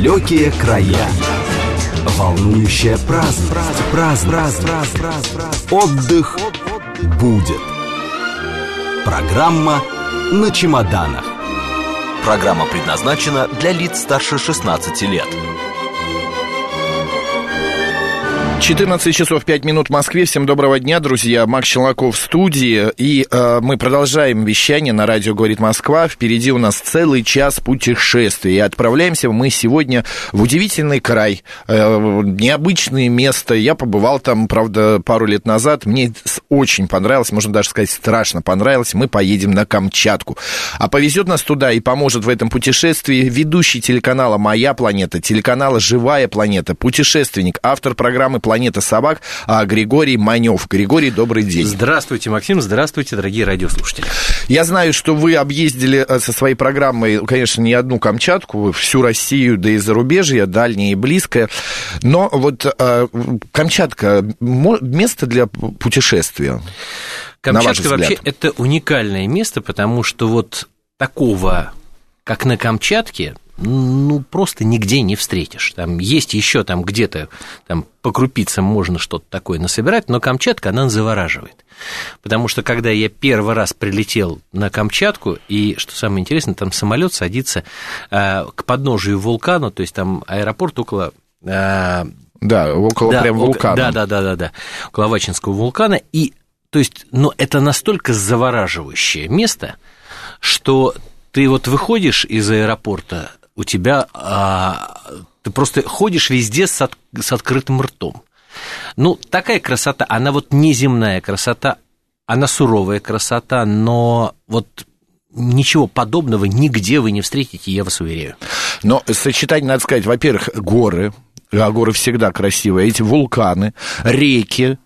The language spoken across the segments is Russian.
Далекие края. Волнующая праздность. Отдых будет. Программа «На чемоданах». Программа предназначена для лиц старше 16 лет. 14 часов 5 минут в Москве. Всем доброго дня, друзья. Макс Челноков в студии. И мы продолжаем вещание на радио «Говорит Москва». Впереди у нас целый час путешествий. И отправляемся мы сегодня в удивительный край. Необычное место. Я побывал там, правда, пару лет назад. Мне очень понравилось, можно даже сказать, страшно понравилось. Мы поедем на Камчатку. А повезет нас туда и поможет в этом путешествии ведущий телеканала «Моя планета», телеканала «Живая планета», путешественник, автор программы «Планета собак» Григорий Манев. Григорий, добрый день. Здравствуйте, Максим, здравствуйте, дорогие радиослушатели. Я знаю, что вы объездили со своей программой, конечно, не одну Камчатку, всю Россию, да и зарубежье, дальнее и близкое. Но вот Камчатка – место для путешествия? Камчатка вообще это уникальное место, потому что вот такого, как на Камчатке, просто нигде не встретишь. Там есть еще там где-то там по крупицам можно что-то такое насобирать, но Камчатка, она завораживает. Потому что, когда я первый раз прилетел на Камчатку, и, что самое интересное, там самолет садится к подножию вулкана, то есть там аэропорт около... около вулкана. Да, около Авачинского вулкана, и, то есть, это настолько завораживающее место, что ты вот выходишь из аэропорта, у тебя, ты просто ходишь везде с открытым ртом. Такая красота, она вот неземная красота, она суровая красота, но вот ничего подобного нигде вы не встретите, я вас уверяю. Но сочетание, надо сказать, во-первых, горы, а горы всегда красивые, эти вулканы, реки.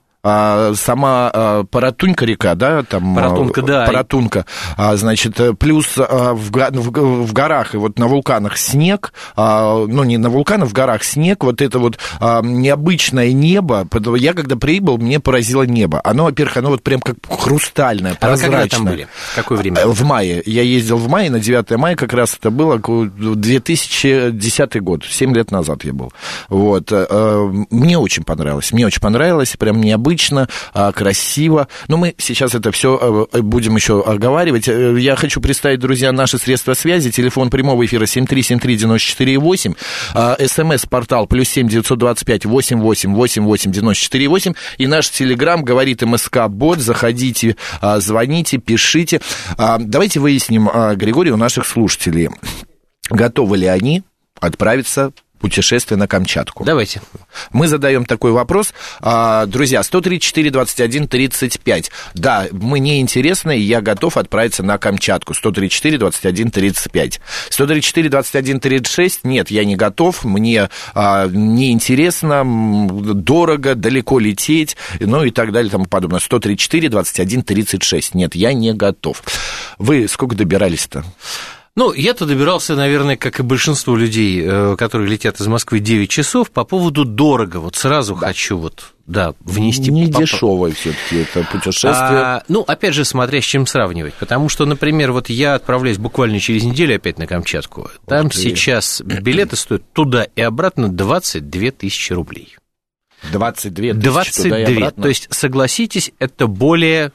Сама Паратунька река, да, там... Паратунка, да. Паратунка, значит, плюс в горах и вот на вулканах снег, не на вулканах, в горах снег, вот это вот необычное небо, я когда прибыл, мне поразило небо. Оно, во-первых, оно вот прям как хрустальное, прозрачное. А когда там были? В какое время? В мае. Я ездил в мае, на 9 мая как раз это было, 2010 год, 7 лет назад я был. Вот. Мне очень понравилось, прям необычно. Красиво. Но мы сейчас это все будем еще оговаривать. Я хочу представить, друзья, наши средства связи. Телефон прямого эфира 7373948. СМС-портал +7 925 88 88 94 8. И наш телеграм говорит МСК-бот. Заходите, звоните, пишите. Давайте выясним, Григорий, у наших слушателей, готовы ли они отправиться путешествие на Камчатку. Давайте. Мы задаем такой вопрос. Друзья, 134 21 35. Да, мне интересно, и я готов отправиться на Камчатку. 134 21 35. 134 21 36. Нет, я не готов. Мне неинтересно, дорого, далеко лететь, и так далее, и тому подобное. 134 21 36. Нет, я не готов. Вы сколько добирались-то? Я-то добирался, наверное, как и большинство людей, которые летят из Москвы, 9 часов. По поводу дорого, вот сразу хочу внести... Не дешевое все-таки это путешествие. Опять же, смотря с чем сравнивать. Потому что, например, вот я отправляюсь буквально через неделю опять на Камчатку. Там сейчас билеты стоят туда и обратно 22 тысячи рублей. 22 тысячи туда и обратно? То есть, согласитесь, это более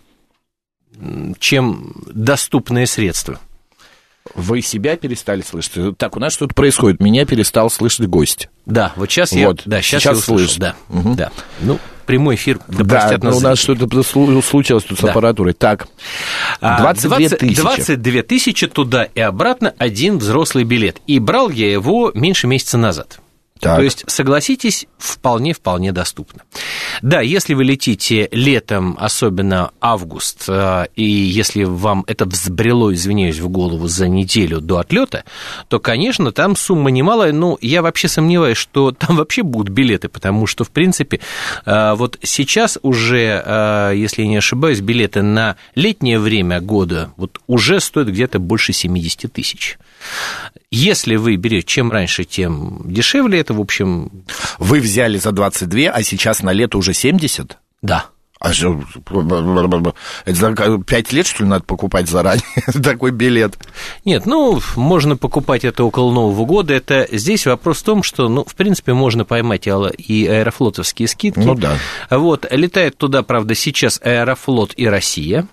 чем доступные средства. Вы себя перестали слышать? Так, у нас что-то происходит. Меня перестал слышать гость. Да, вот сейчас сейчас я слышу. Да, угу. Да. Прямой эфир, простят нас. У нас что-то случилось тут с аппаратурой. Так, 22 тысячи. 22 тысячи туда и обратно, один взрослый билет. И брал я его меньше месяца назад. Так. То есть, согласитесь, вполне доступно. Да, если вы летите летом, особенно август, и если вам это взбрело, извиняюсь, в голову за неделю до отлета, то, конечно, там сумма немалая, я вообще сомневаюсь, что там вообще будут билеты, потому что, в принципе, вот сейчас уже, если я не ошибаюсь, билеты на летнее время года вот уже стоят где-то больше 70 тысяч. Если вы берете чем раньше, тем дешевле, это, в общем... Вы взяли за 22, а сейчас на лето уже 70? Да. Это за 5 лет, что ли, надо покупать заранее такой билет? Нет, можно покупать это около Нового года. Здесь вопрос в том, что, в принципе, можно поймать и аэрофлотовские скидки. Да. Вот, летает туда, правда, сейчас Аэрофлот и Россия.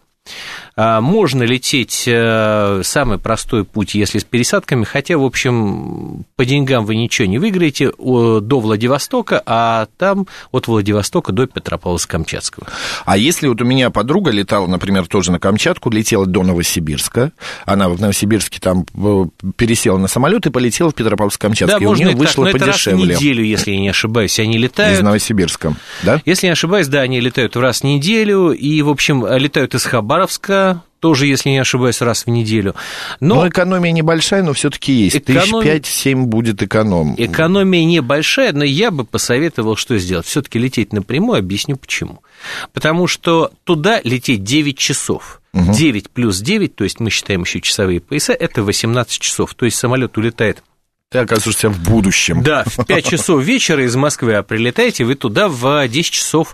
Можно лететь самый простой путь, если с пересадками, хотя, в общем, по деньгам вы ничего не выиграете до Владивостока, а там от Владивостока до Петропавловска-Камчатского. А если вот у меня подруга летала, например, тоже на Камчатку, летела до Новосибирска, она в Новосибирске там пересела на самолет и полетела в Петропавловск-Камчатск, да, и у нее вышло подешевле. Это раз в неделю, если я не ошибаюсь, они летают. Из Новосибирска, да? Если не ошибаюсь, да, они летают раз в неделю, и, в общем, летают из Хабаровска, тоже, если не ошибаюсь, раз в неделю. Но экономия небольшая, но все-таки есть. 5-7 будет эконом. Экономия небольшая, но я бы посоветовал, что сделать. Все-таки лететь напрямую, объясню почему. Потому что туда лететь 9 часов. 9 плюс 9, то есть мы считаем еще часовые пояса, это 18 часов. То есть самолет улетает. Ты оказываешься в будущем. Да, в 5 часов вечера из Москвы, а прилетаете вы туда в 10 часов,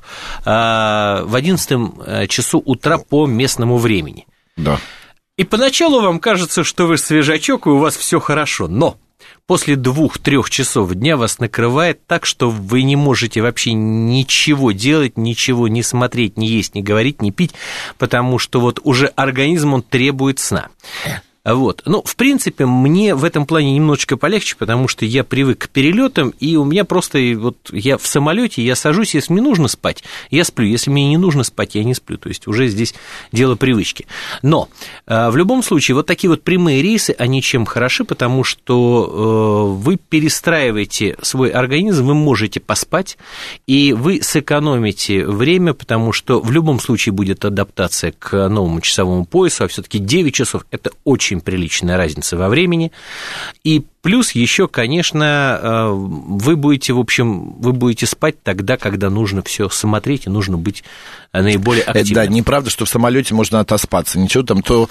в 11 часу утра по местному времени. Да. И поначалу вам кажется, что вы свежачок, и у вас все хорошо, но после 2-3 часов дня вас накрывает так, что вы не можете вообще ничего делать, ничего не смотреть, не есть, не говорить, не пить, потому что вот уже организм, он требует сна. Вот. В принципе, мне в этом плане немножечко полегче, потому что я привык к перелетам, и у меня просто я в самолете, я сажусь, если мне нужно спать, я сплю, если мне не нужно спать, я не сплю, то есть уже здесь дело привычки. Но в любом случае, вот такие вот прямые рейсы, они чем хороши, потому что вы перестраиваете свой организм, вы можете поспать, и вы сэкономите время, потому что в любом случае будет адаптация к новому часовому поясу, а все-таки 9 часов – это очень приличная разница во времени, и плюс еще, конечно, вы будете спать тогда, когда нужно все смотреть, и нужно быть наиболее активным. Да, неправда, что в самолете можно отоспаться, ничего там, то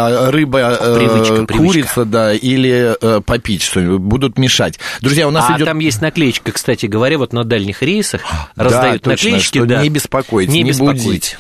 рыба, курица, да, или попить что-нибудь, будут мешать. Друзья, у нас идет... там есть наклеечка, кстати говоря, вот на дальних рейсах раздают наклеечки. Что не беспокойтесь, не будите.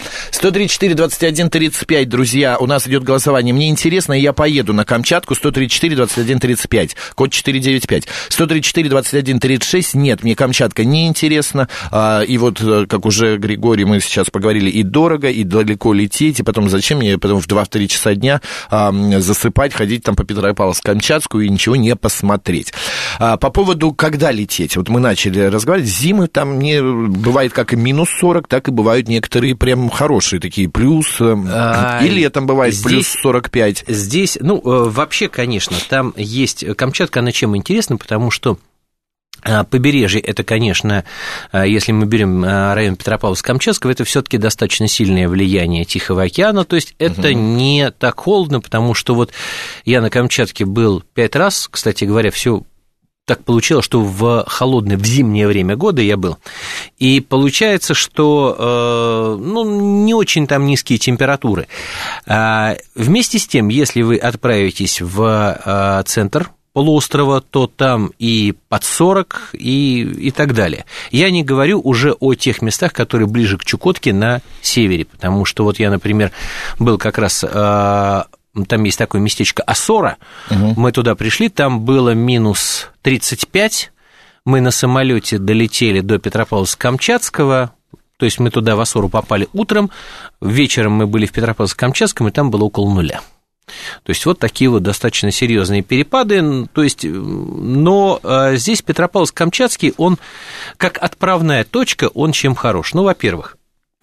134-21-35, друзья, у нас идет голосование. Мне интересно, я поеду на Камчатку. 134-21-35, код 495. 134-21-36, нет, мне Камчатка не интересно. И вот, как уже Григорий, мы сейчас поговорили, и дорого, и далеко лететь, и потом зачем мне потом в 2-3 часа дня засыпать, ходить там по Петропавловск-Камчатску и ничего не посмотреть. По поводу, когда лететь, вот мы начали разговаривать, зимы там не бывает как и минус 40, так и бывают некоторые прям хорошие такие, плюс, и летом бывает здесь, плюс 45. Здесь, вообще, конечно, там есть, Камчатка, она чем интересна, потому что побережье, это, конечно, если мы берем район Петропавловска-Камчатского, это все-таки достаточно сильное влияние Тихого океана, то есть это не так холодно, потому что вот я на Камчатке был 5 раз, кстати говоря, все так получилось, что в зимнее время года я был, и получается, что, не очень там низкие температуры. Вместе с тем, если вы отправитесь в центр полуострова, то там и под 40, и так далее. Я не говорю уже о тех местах, которые ближе к Чукотке на севере, потому что вот я, например, был как раз... Там есть такое местечко Осора, мы туда пришли, там было минус 35, мы на самолете долетели до Петропавловска-Камчатского, то есть мы туда в Осору попали утром, вечером мы были в Петропавловске-Камчатском, и там было около 0. То есть вот такие вот достаточно серьезные перепады, то есть, но здесь Петропавловск-Камчатский, он как отправная точка, он чем хорош? Во-первых,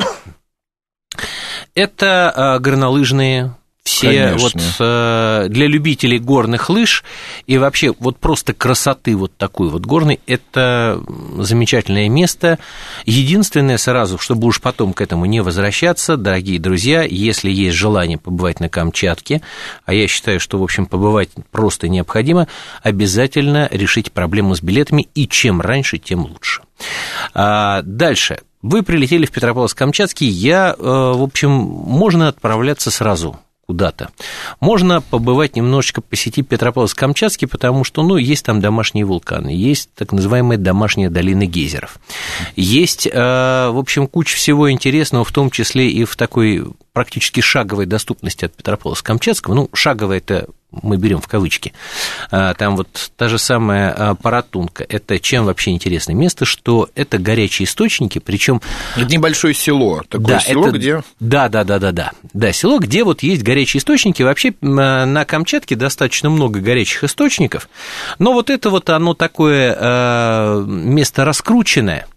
это горнолыжные все вот для любителей горных лыж и вообще вот просто красоты вот такой вот горной, это замечательное место. Единственное сразу, чтобы уж потом к этому не возвращаться, дорогие друзья, если есть желание побывать на Камчатке, а я считаю, что, в общем, побывать просто необходимо, обязательно решить проблему с билетами, и чем раньше, тем лучше. Дальше. Вы прилетели в Петропавловск-Камчатский, в общем, можно отправляться сразу куда-то, можно побывать немножечко, посетить Петропавловск-Камчатский, потому что, есть там домашние вулканы, есть так называемая домашняя долина гейзеров, есть, в общем, куча всего интересного, в том числе и в такой практически шаговой доступности от Петропавловска-Камчатского, шаговая это мы берем в кавычки, там вот та же самая Паратунка, это чем вообще интересное место, что это горячие источники, причем это небольшое село, такое село, где... Да, село, где вот есть горячие источники, вообще на Камчатке достаточно много горячих источников, но вот это вот оно такое место раскрученное,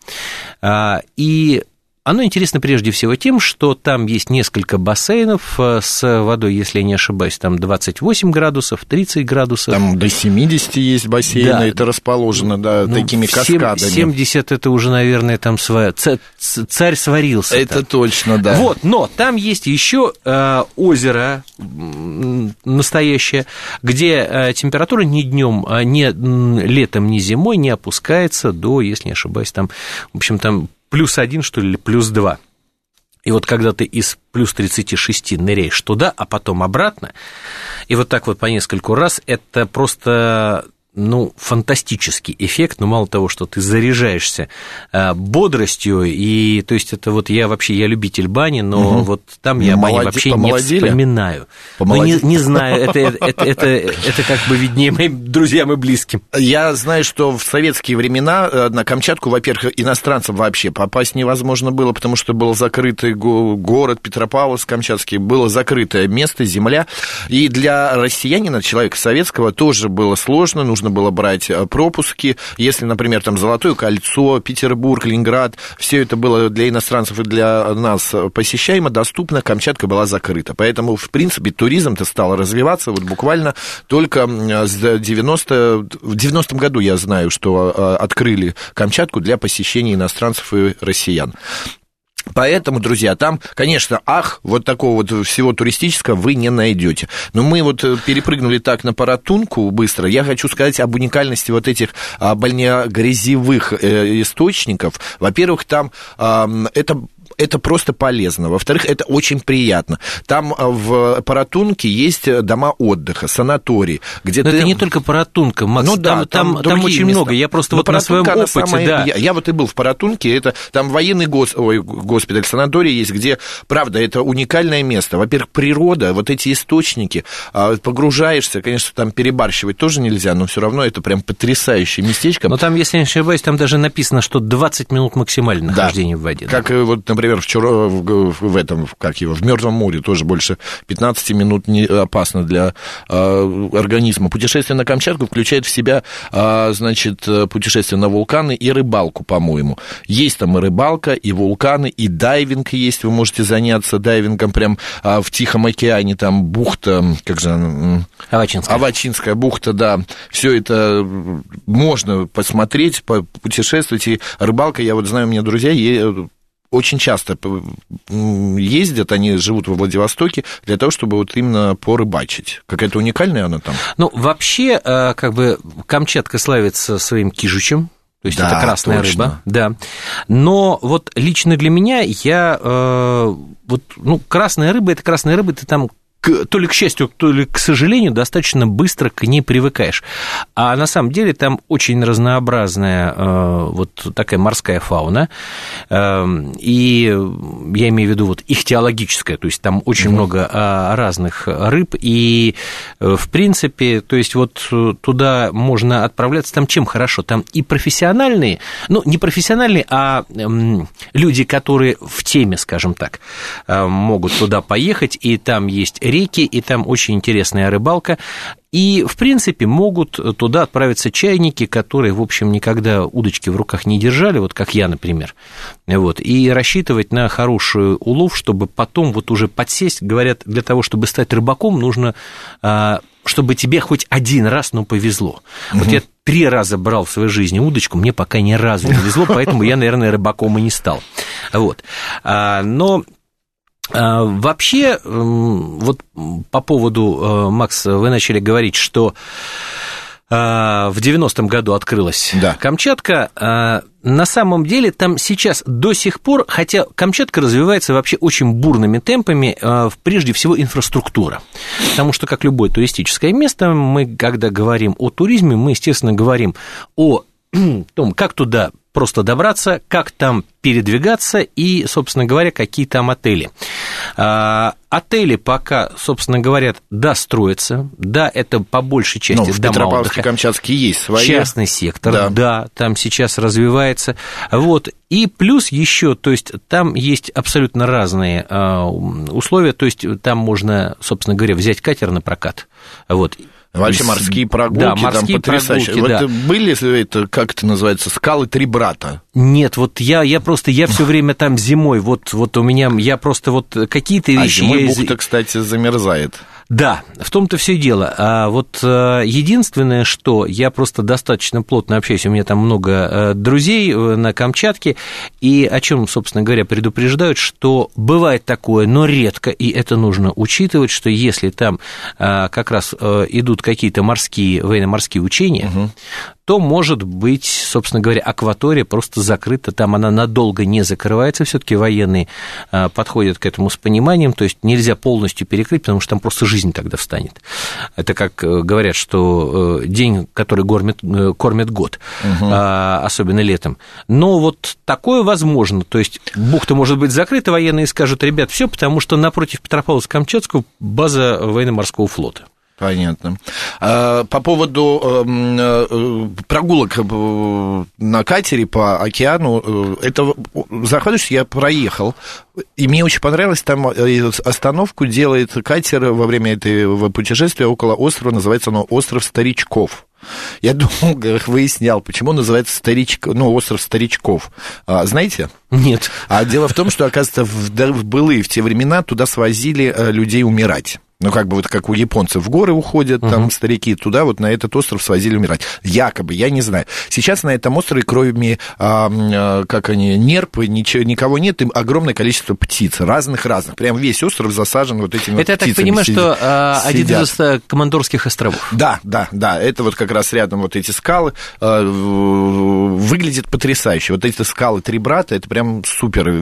и оно интересно прежде всего тем, что там есть несколько бассейнов с водой, если я не ошибаюсь, там 28 градусов, 30 градусов. Там до 70 есть бассейны, да. Это расположено, такими каскадами. 70 это уже, наверное, там царь сварился. Это там. Точно, да. Вот, но там есть еще озеро настоящее, где температура ни днем, ни летом, ни зимой не опускается до, если не ошибаюсь, там, в общем, там +1, что ли, или +2. И вот когда ты из +36 ныряешь туда, а потом обратно, и вот так вот по нескольку раз, это просто... фантастический эффект, мало того, что ты заряжаешься бодростью, и, то есть, это вот я любитель бани, но вот там я бани вообще не вспоминаю. Не знаю, это как бы виднее моим друзьям и близким. Я знаю, что в советские времена на Камчатку, во-первых, иностранцам вообще попасть невозможно было, потому что был закрытый город Петропавловск-Камчатский, было закрытое место, земля, и для россиянина, человека советского, тоже было сложно, нужно было брать пропуски, если, например, там Золотое кольцо, Петербург, Ленинград, все это было для иностранцев и для нас посещаемо, доступно, Камчатка была закрыта. Поэтому, в принципе, туризм-то стал развиваться вот буквально только в 90-м году, я знаю, что открыли Камчатку для посещения иностранцев и россиян. Поэтому, друзья, там, конечно, вот такого вот всего туристического вы не найдете. Но мы вот перепрыгнули так на Паратунку быстро. Я хочу сказать об уникальности вот этих бальнеогрязевых источников. Во-первых, там это просто полезно. Во-вторых, это очень приятно. Там в Паратунке есть дома отдыха, санатории, где Но это не только Паратунка, Макс, там очень места. Много. Я просто вот на своем опыте, да. Я вот и был в Паратунке, это там военный госпиталь, санаторий есть, где, правда, это уникальное место. Во-первых, природа, вот эти источники, погружаешься, конечно, там перебарщивать тоже нельзя, но все равно это прям потрясающее местечко. Но там, если я не ошибаюсь, там даже написано, что 20 минут максимально нахождения в воде. Как вот, например, вчера в Мёртвом море тоже больше 15 минут не опасно для организма. Путешествие на Камчатку включает в себя, путешествие на вулканы и рыбалку, по-моему. Есть там и рыбалка, и вулканы, и дайвинг есть. Вы можете заняться дайвингом прям в Тихом океане, там бухта, Авачинская бухта, да. Все это можно посмотреть, путешествовать. И рыбалка, я вот знаю, у меня друзья очень часто ездят, они живут во Владивостоке для того, чтобы вот именно порыбачить. Какая-то уникальная она там? Вообще, Камчатка славится своим кижучем, то есть это красная рыба, да. Но вот лично для меня красная рыба, ты там то ли к счастью, то ли к сожалению, достаточно быстро к ней привыкаешь. А на самом деле там очень разнообразная вот такая морская фауна, и я имею в виду вот ихтиологическая, то есть там очень много разных рыб, и в принципе, то есть вот туда можно отправляться, там чем хорошо, там и профессиональные, не профессиональные, а люди, которые в теме, скажем так, могут туда поехать, и там есть реки, и там очень интересная рыбалка, и, в принципе, могут туда отправиться чайники, которые, в общем, никогда удочки в руках не держали, вот как я, например, и рассчитывать на хороший улов, чтобы потом вот уже подсесть, говорят, для того, чтобы стать рыбаком, нужно, чтобы тебе хоть один раз, повезло. Вот я 3 раза брал в своей жизни удочку, мне пока ни разу не везло, поэтому я, наверное, рыбаком и не стал. Но... Вообще, вот по поводу, Макс, вы начали говорить, что В 90-м году открылась Камчатка. На самом деле там сейчас до сих пор, хотя Камчатка развивается вообще очень бурными темпами, прежде всего инфраструктура. Потому что, как любое туристическое место, мы, когда говорим о туризме, мы, естественно, говорим о том, как туда просто добраться, как там передвигаться и, собственно говоря, какие там отели. Отели пока, собственно говоря, да, строятся, да, это по большей части в дома отдыха. Петропавловске-Камчатске есть свои. Частный сектор, да, там сейчас развивается. Вот. И плюс еще, то есть там есть абсолютно разные условия, то есть там можно, собственно говоря, взять катер на прокат, вот. Вообще морские прогулки, да, морские там потрясающие. Прогулки, да. Были, это, как это называется, скалы Три брата? Нет, вот я все время там зимой, вот у меня, я просто вот какие-то вещи... зимой бухта, кстати, замерзает. Да, в том-то все и дело. А вот единственное, что я просто достаточно плотно общаюсь, у меня там много друзей на Камчатке, и о чем, собственно говоря, предупреждают, что бывает такое, но редко, и это нужно учитывать, что если там как раз идут какие-то военно-морские учения, то, может быть, собственно говоря, акватория просто закрыта, там она надолго не закрывается, все-таки военные подходят к этому с пониманием, то есть нельзя полностью перекрыть, потому что там просто жизнь тогда встанет. Это как говорят, что день, который кормит год, особенно летом. Но вот такое возможно, то есть бухта может быть закрыта, военные скажут, ребят, все, потому что напротив Петропавловска-Камчатского база военно-морского флота. Понятно. По поводу прогулок на катере по океану, это заходишь, я проехал, и мне очень понравилось, там остановку делает катер во время этого путешествия около острова, называется оно «Остров Старичков». Я долго выяснял, почему называется остров Старичков. Знаете? Нет. А дело в том, что, оказывается, в те времена туда свозили людей умирать. Ну, как бы вот как у японцев в горы уходят, там старики, туда вот на этот остров свозили умирать. Якобы, я не знаю. Сейчас на этом острове, кроме, нерп, никого нет, и огромное количество птиц, разных. Прям весь остров засажен вот этими это, птицами. Это, я так понимаю, что один из Командорских островов. Да, это вот как раз рядом вот эти скалы. Выглядит потрясающе. Вот эти скалы Три брата, это прям супер.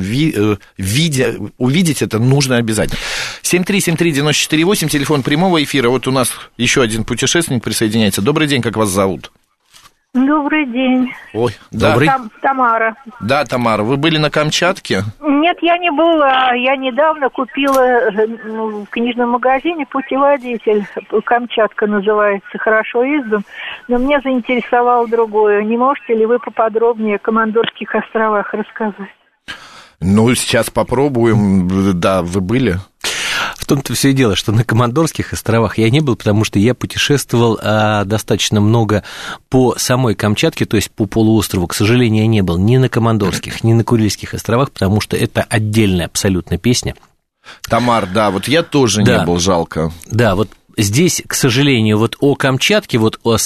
Увидеть это нужно обязательно. 7373948, телефон прямого эфира. Вот у нас еще один путешественник присоединяется. Добрый день, как вас зовут? Добрый день. Ой, добрый. Тамара. Да, Тамара, вы были на Камчатке? Нет, я не была. Я недавно купила в книжном магазине путеводитель. Камчатка называется, хорошо издан. Но меня заинтересовало другое. Не можете ли вы поподробнее о Командорских островах рассказать? Ну, сейчас попробуем. Да, вы были? В том-то все и дело, что на Командорских островах я не был, потому что я путешествовал достаточно много по самой Камчатке, то есть по полуострову. К сожалению, я не был ни на Командорских, ни на Курильских островах, потому что это отдельная абсолютно песня. Тамар, да, вот я тоже не был, жалко. Да, вот здесь, к сожалению, вот о Камчатке, вот о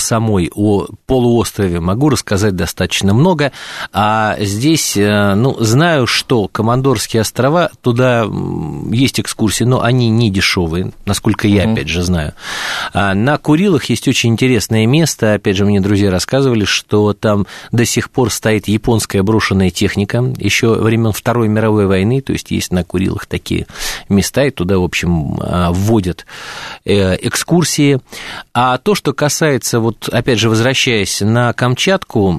полуострове могу рассказать достаточно много, а здесь, знаю, что Командорские острова, туда есть экскурсии, но они не дешевые, насколько я, опять же, знаю. А на Курилах есть очень интересное место, опять же, мне друзья рассказывали, что там до сих пор стоит японская брошенная техника, еще времен Второй мировой войны, то есть есть на Курилах такие места, и туда, в общем, вводят экскурсии. А то, что касается, вот опять же, возвращаясь на Камчатку,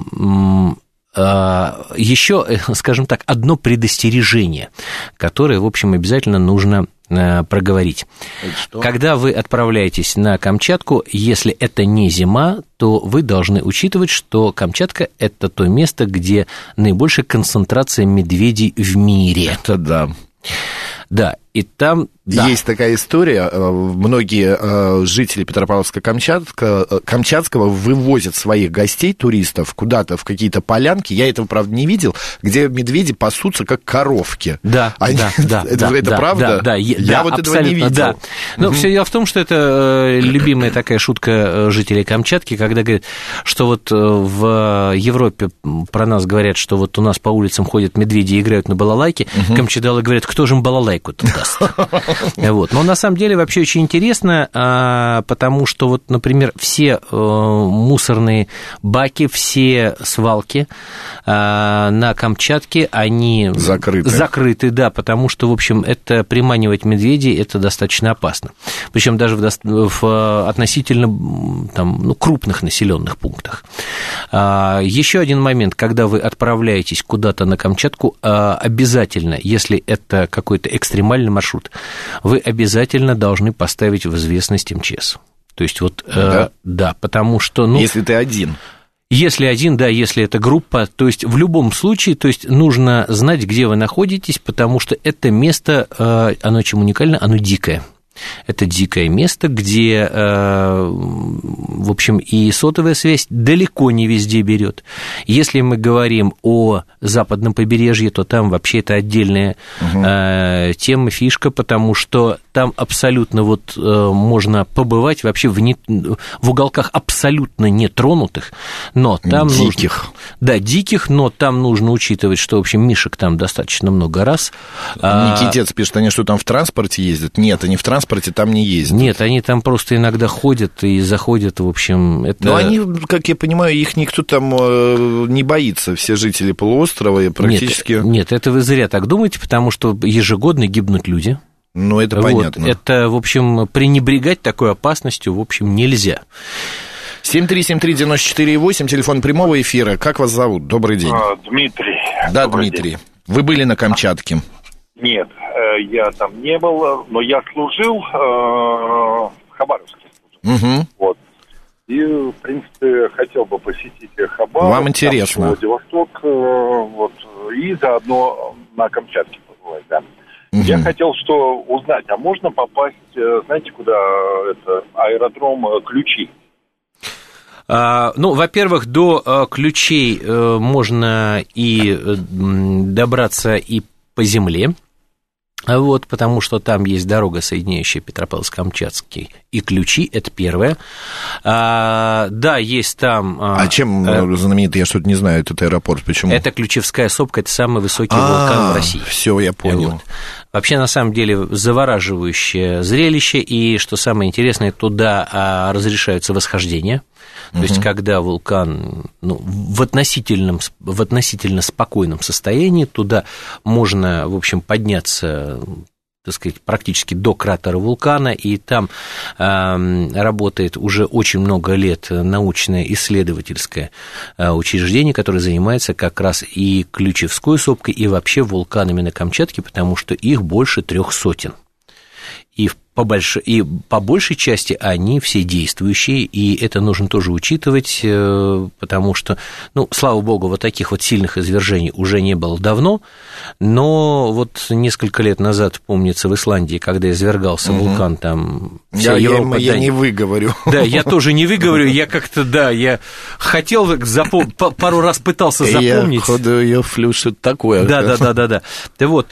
еще, скажем так, одно предостережение, которое, в общем, обязательно нужно проговорить. Когда вы отправляетесь на Камчатку, если это не зима, то вы должны учитывать, что Камчатка – это то место, где наибольшая концентрация медведей в мире. Это да. Да, и там... Да. Есть такая история, многие жители Петропавловска-Камчатского вывозят своих гостей, туристов, куда-то в какие-то полянки, я этого, правда, не видел, где медведи пасутся, как коровки. Да, это правда? Да, я вот этого не видел. Да. Но все дело в том, что это любимая такая шутка жителей Камчатки, когда говорят, что вот в Европе про нас говорят, что вот у нас по улицам ходят медведи и играют на балалайке, камчадалы говорят, кто же им балалайку-то даст. Вот. Но на самом деле вообще очень интересно, потому что, вот, например, все мусорные баки, все свалки на Камчатке, они закрыты, да, потому что, в общем, это приманивать медведей, это достаточно опасно. Причем даже в относительно там, крупных населенных пунктах. Еще один момент, когда вы отправляетесь куда-то на Камчатку, обязательно, если это какой-то экстремальный маршрут, вы обязательно должны поставить в известность МЧС. То есть вот, да, потому что... Если ты один. Если один, да, если это группа, то есть в любом случае, то есть нужно знать, где вы находитесь, потому что это место, оно чем уникально, оно дикое. Это дикое место, где, в общем, и сотовая связь далеко не везде берет. Если мы говорим о западном побережье, то там вообще это отдельная тема, фишка, потому что там абсолютно вот можно побывать вообще в уголках абсолютно нетронутых, но там диких. Да, диких, но там нужно учитывать, что, в общем, мишек там достаточно много раз. Никитец пишет, они что, там в транспорте ездят? Нет, они в транспорте там не ездят. Нет, они там просто иногда ходят и заходят, в общем, это... Но они, как я понимаю, их никто там не боится, все жители полуострова и практически... Нет, это вы зря так думаете, потому что ежегодно гибнут люди. Ну, это понятно. Это, в общем, пренебрегать такой опасностью, в общем, нельзя. 7373948, телефон прямого эфира. Как вас зовут? Добрый день. Дмитрий. Да, Добрый Дмитрий. День. Вы были на Камчатке? Нет, я там не был, но я служил в Хабаровске. Угу. Вот. И, в принципе, хотел бы посетить Хабаровск. Вам интересно? Владивосток, вот, и заодно на Камчатке побывать, да. Угу. Я хотел что узнать, а можно попасть, знаете, куда это, аэродром Ключи? Ну, во-первых, до Ключей можно и добраться и по земле, вот, потому что там есть дорога, соединяющая Петропавловск-Камчатский и Ключи, это первое. Да, есть там... А чем знаменитый, я что-то не знаю, этот аэропорт, почему? Это Ключевская сопка, это самый высокий вулкан в России. Все, я понял. Вот. Вообще, на самом деле, завораживающее зрелище, и, что самое интересное, туда разрешаются восхождения. То есть, когда вулкан в относительно спокойном состоянии, туда можно, в общем, подняться, так сказать, практически до кратера вулкана, и там работает уже очень много лет научное исследовательское учреждение, которое занимается как раз и Ключевской сопкой, и вообще вулканами на Камчатке, потому что их больше 300. И по большей части они все действующие, и это нужно тоже учитывать, потому что, слава богу, вот таких вот сильных извержений уже не было давно, но вот несколько лет назад, помнится, в Исландии, когда извергался вулкан, там... Я не выговорю. Да, я тоже не выговорю, я как-то, да, я хотел, пару раз пытался запомнить. Я что-то такое. Да. Вот,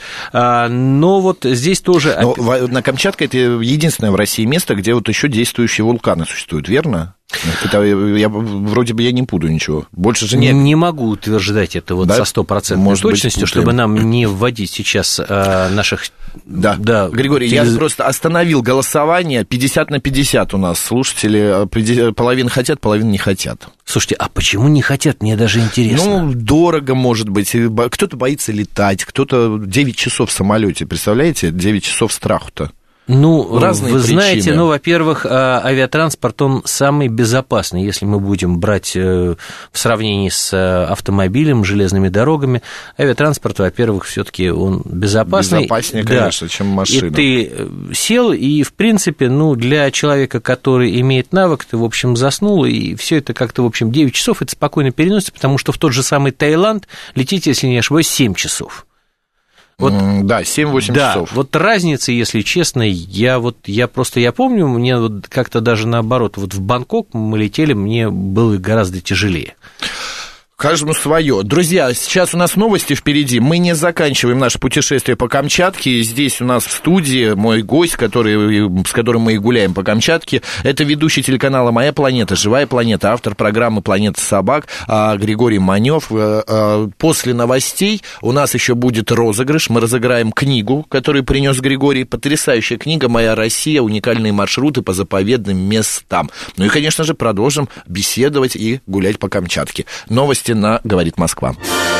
но вот здесь тоже... На Камчатке это единственное в России место, где вот еще действующие вулканы существуют, верно? Это вроде бы я не путаю ничего. Больше же нет. Не могу утверждать это вот со 100% точностью, чтобы нам не вводить сейчас наших... Да. Григорий, я просто остановил голосование. 50/50 у нас. Слушатели половина хотят, половина не хотят. Слушайте, а почему не хотят? Мне даже интересно. Дорого, может быть. Кто-то боится летать, кто-то 9 часов в самолете. Представляете? 9 часов страху-то. Разные вы причины. знаете, во-первых, авиатранспорт, он самый безопасный, если мы будем брать в сравнении с автомобилем, железными дорогами. Авиатранспорт, во-первых, все-таки он безопасный. Безопаснее, конечно, чем машина. И ты сел, и, в принципе, для человека, который имеет навык, ты, в общем, заснул, и все это как-то, в общем, 9 часов, это спокойно переносится, потому что в тот же самый Таиланд летите, если не ошибаюсь, 7 часов. Вот, да, 7-8 часов. Вот разница, если честно, я помню, мне вот как-то даже наоборот, вот в Бангкок мы летели, мне было гораздо тяжелее. Каждому свое. Друзья, сейчас у нас новости впереди. Мы не заканчиваем наше путешествие по Камчатке. Здесь у нас в студии мой гость, с которым мы и гуляем по Камчатке. Это ведущий телеканала «Моя планета», «Живая планета», автор программы «Планета собак» Григорий Манев. После новостей у нас еще будет розыгрыш. Мы разыграем книгу, которую принес Григорий. Потрясающая книга «Моя Россия. Уникальные маршруты по заповедным местам». Ну и, конечно же, продолжим беседовать и гулять по Камчатке. Новости на «Говорит Москва».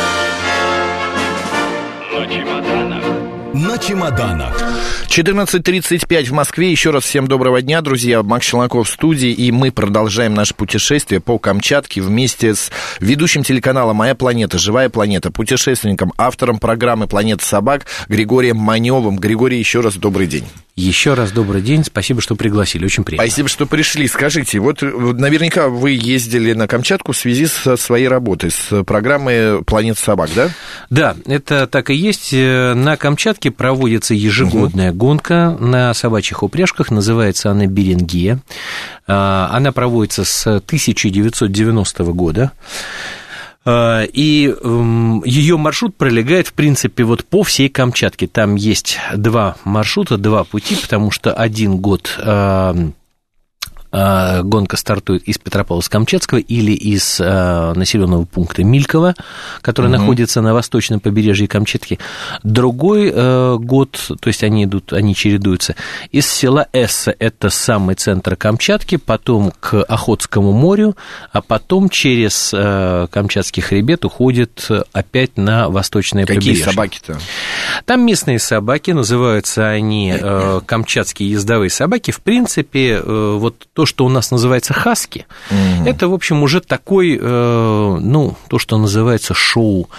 На чемоданах. 14:35 в Москве. Еще раз всем доброго дня, друзья. Макс Челноков в студии, и мы продолжаем наше путешествие по Камчатке вместе с ведущим телеканала «Моя планета», «Живая планета», путешественником, автором программы «Планета собак» Григорием Маневым. Григорий, еще раз добрый день. Еще раз добрый день, спасибо, что пригласили, очень приятно. Спасибо, что пришли. Скажите, вот наверняка вы ездили на Камчатку в связи со своей работой, с программой «Планета собак», да? Да, это так и есть. На Камчатке проводится ежегодная гонка на собачьих упряжках, называется она «Берингия». Она проводится с 1990 года. И ее маршрут пролегает, в принципе, вот по всей Камчатке. Там есть два маршрута, два пути, потому что один год гонка стартует из Петропавловска-Камчатского или из населенного пункта Мильково, который находится на восточном побережье Камчатки. Другой год, то есть они чередуются, из села Эсса, это самый центр Камчатки, потом к Охотскому морю, а потом через Камчатский хребет уходит опять на восточное побережье. Какие собаки-то? Там местные собаки, называются они камчатские ездовые собаки. В принципе, вот то, что у нас называется хаски, это, в общем, уже такой, то, что называется шоу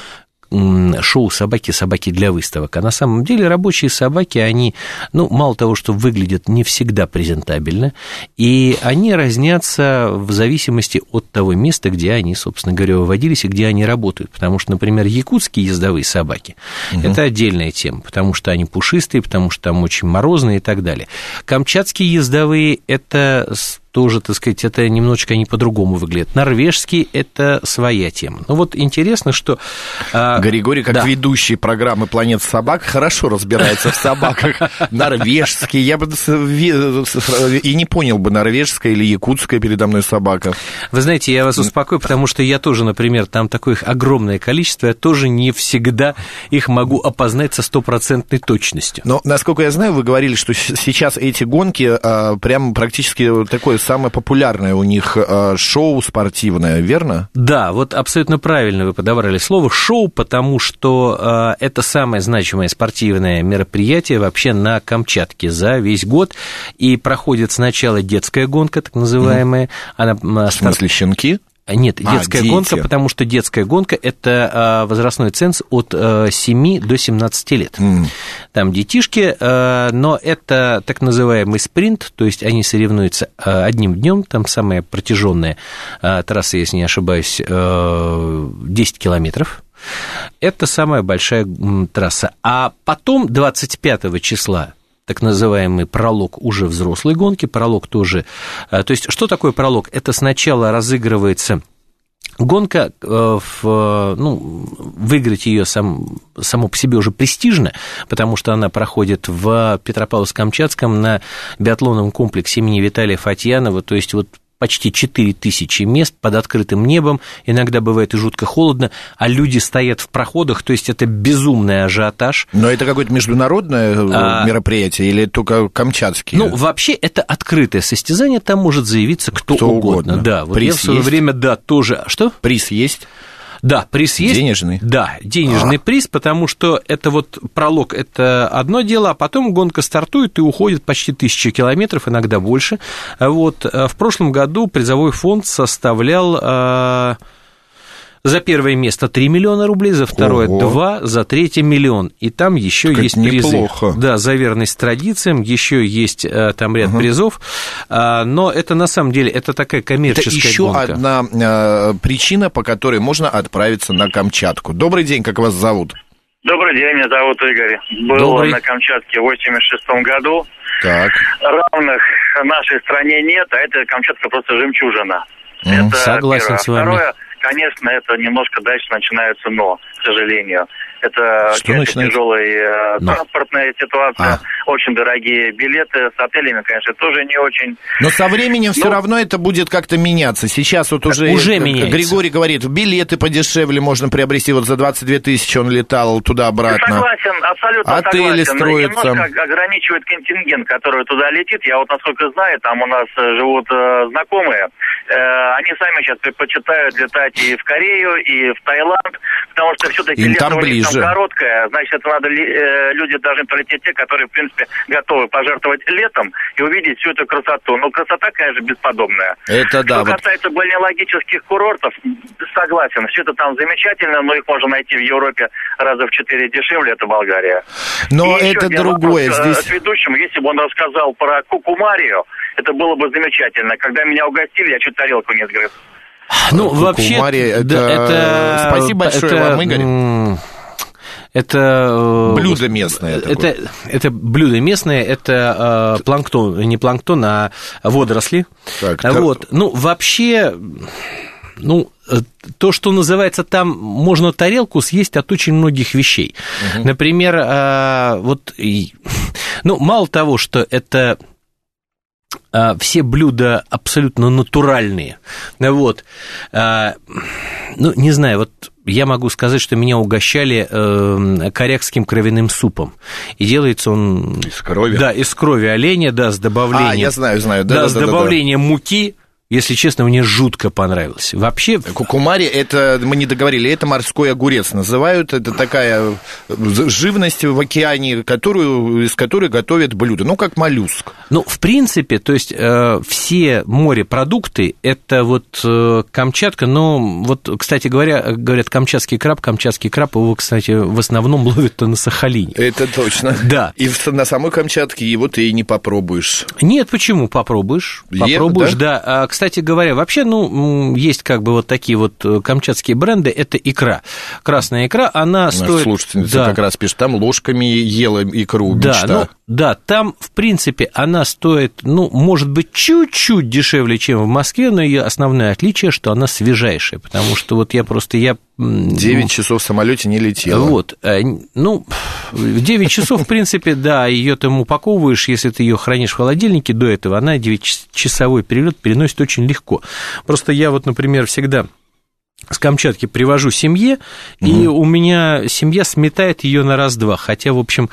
собаки для выставок. А на самом деле рабочие собаки, они, мало того, что выглядят не всегда презентабельно, и они разнятся в зависимости от того места, где они, собственно говоря, выводились и где они работают. Потому что, например, якутские ездовые собаки – это отдельная тема, потому что они пушистые, потому что там очень морозные и так далее. Камчатские ездовые – это тоже, так сказать, это немножечко они по-другому выглядят. Норвежские – это своя тема. Ну вот интересно, что… Григорий, как ведущий программы «Планета собак», хорошо разбирается в собаках. Норвежские, я бы и не понял бы, норвежская или якутская передо мной собака. Вы знаете, я вас успокою, потому что я тоже, например, там такое их огромное количество, я тоже не всегда их могу опознать со стопроцентной точностью. Но, насколько я знаю, вы говорили, что сейчас эти гонки прям практически такое самое популярное у них шоу спортивное, верно? Да, вот абсолютно правильно вы подобрали слово «шоу», потому что это самое значимое спортивное мероприятие вообще на Камчатке за весь год, и проходит сначала детская гонка, так называемая. Она в смысле щенки? Нет, детская гонка, потому что детская гонка – это возрастной ценз от 7 до 17 лет. Там детишки, но это так называемый спринт, то есть они соревнуются одним днем, там самая протяженная трасса, если не ошибаюсь, 10 километров. Это самая большая трасса. А потом 25 числа так называемый пролог уже взрослой гонки, пролог тоже... То есть, что такое пролог? Это сначала разыгрывается гонка, выиграть ее само по себе уже престижно, потому что она проходит в Петропавловск-Камчатском на биатлонном комплексе имени Виталия Фатьянова, то есть вот почти 4000 мест под открытым небом, иногда бывает и жутко холодно, а люди стоят в проходах, то есть это безумный ажиотаж. Но это какое-то международное мероприятие или только камчатские? Вообще это открытое состязание, там может заявиться кто угодно. Да, вот приз я в свое время, тоже... Что? Приз есть? Да, приз есть. Денежный? Да, денежный приз, потому что это вот пролог, это одно дело, а потом гонка стартует и уходит почти 1000 километров, иногда больше. Вот, в прошлом году призовой фонд составлял... За первое место 3 миллиона рублей, за второе 2, за третье 1 миллион. И там еще есть призы. Неплохо. Да, за верность традициям, еще есть там ряд призов. Но это на самом деле это такая коммерческая гонка. Это еще одна причина, по которой можно отправиться на Камчатку. Добрый день, как вас зовут? Добрый день, меня зовут Игорь. Был на Камчатке в 86 году. Так. Равных в нашей стране нет, а эта Камчатка просто жемчужина. Это согласен первое. с вами. Второе, конечно, это немножко дальше начинается но, к сожалению. Это, конечно, тяжелая транспортная ситуация, очень дорогие билеты, с отелями, конечно, тоже не очень. Но со временем все равно это будет как-то меняться. Сейчас вот уже меняется. Григорий говорит, билеты подешевле можно приобрести, вот за 22 тысячи он летал туда-обратно. Согласен, абсолютно отели согласен. Строятся. Немножко ограничивает контингент, который туда летит. Я вот, насколько знаю, там у нас живут знакомые, они сами сейчас предпочитают летать и в Корею, и в Таиланд, потому что все-таки лето у них там короткое, значит, это надо, люди должны полететь те, которые, в принципе, готовы пожертвовать летом и увидеть всю эту красоту. Но красота, конечно, бесподобная. Это да. Что касается бальнеологических курортов, согласен, все это там замечательно, но их можно найти в Европе раза в 4 дешевле, это Болгария. Но и это другое здесь. С ведущим, если бы он рассказал про Кукумарию, это было бы замечательно. Когда меня угостили, я чуть тарелку не сгрыз. Ну, вообще... это... Спасибо большое вам, Игорь. Это блюдо местное. Это блюдо местное, это планктон, не планктон, а водоросли. Так, вот. Ну, вообще, то, что называется, там можно тарелку съесть от очень многих вещей. Угу. Например, мало того, что это все блюда абсолютно натуральные. Вот. Не знаю, вот я могу сказать, что меня угощали корякским кровяным супом. И делается он... Из крови? Да, из крови оленя, да, с добавлением... я знаю. Да, с добавлением муки. Если честно, мне жутко понравилось. Вообще... Кукумари, это, мы не договорили, это морской огурец называют. Это такая живность в океане, из которой готовят блюда. Как моллюск. В принципе, то есть все морепродукты, это вот Камчатка, кстати говорят, камчатский краб, его, кстати, в основном ловят на Сахалине. Это точно. Да. И на самой Камчатке его ты и не попробуешь. Нет, почему? Попробуешь, да. Кстати говоря, вообще, есть такие камчатские бренды, это икра. Красная икра, она стоит... Слушательница как раз пишет, там ложками ела икру, мечта. Да, там, в принципе, она стоит, может быть, чуть-чуть дешевле, чем в Москве, но ее основное отличие, что она свежайшая, потому что 9 часов в самолете не летела. 9 часов, в принципе, да, ее там упаковываешь, если ты ее хранишь в холодильнике до этого, она 9-часовой перелет переносит очень легко. Просто я например, всегда с Камчатки привожу семье, и у меня семья сметает ее на раз-два, хотя, в общем...